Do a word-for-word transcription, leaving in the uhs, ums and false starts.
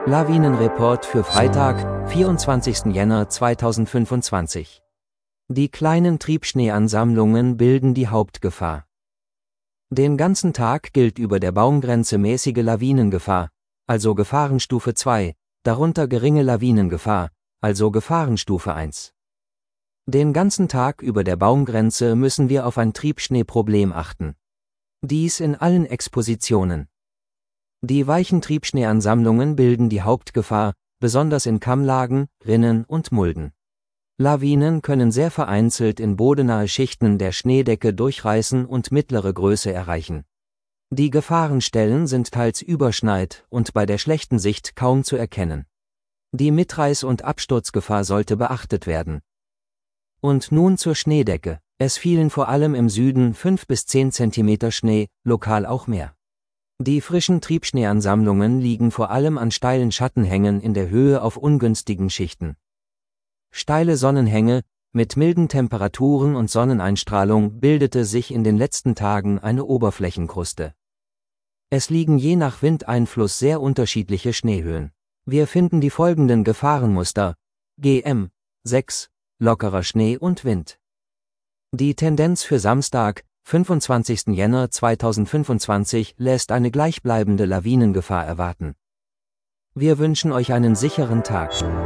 Lawinenreport für Freitag, vierundzwanzigsten Jänner zweitausendfünfundzwanzig. Die kleinen Triebschneeansammlungen bilden die Hauptgefahr. Den ganzen Tag gilt über der Baumgrenze mäßige Lawinengefahr, also Gefahrenstufe zwei, darunter geringe Lawinengefahr, also Gefahrenstufe eins. Den ganzen Tag über der Baumgrenze müssen wir auf ein Triebschneeproblem achten. Dies in allen Expositionen. Die weichen Triebschneeansammlungen bilden die Hauptgefahr, besonders in Kammlagen, Rinnen und Mulden. Lawinen können sehr vereinzelt in bodennahe Schichten der Schneedecke durchreißen und mittlere Größe erreichen. Die Gefahrenstellen sind teils überschneit und bei der schlechten Sicht kaum zu erkennen. Die Mitreiß- und Absturzgefahr sollte beachtet werden. Und nun zur Schneedecke. Es fielen vor allem im Süden fünf bis zehn Zentimeter Schnee, lokal auch mehr. Die frischen Triebschneeansammlungen liegen vor allem an steilen Schattenhängen in der Höhe auf ungünstigen Schichten. Steile Sonnenhänge, mit milden Temperaturen und Sonneneinstrahlung bildete sich in den letzten Tagen eine Oberflächenkruste. Es liegen je nach Windeinfluss sehr unterschiedliche Schneehöhen. Wir finden die folgenden Gefahrenmuster: G M sechs, lockerer Schnee und Wind. Die Tendenz für Samstag, fünfundzwanzigsten Jänner zweitausendfünfundzwanzig, lässt eine gleichbleibende Lawinengefahr erwarten. Wir wünschen euch einen sicheren Tag.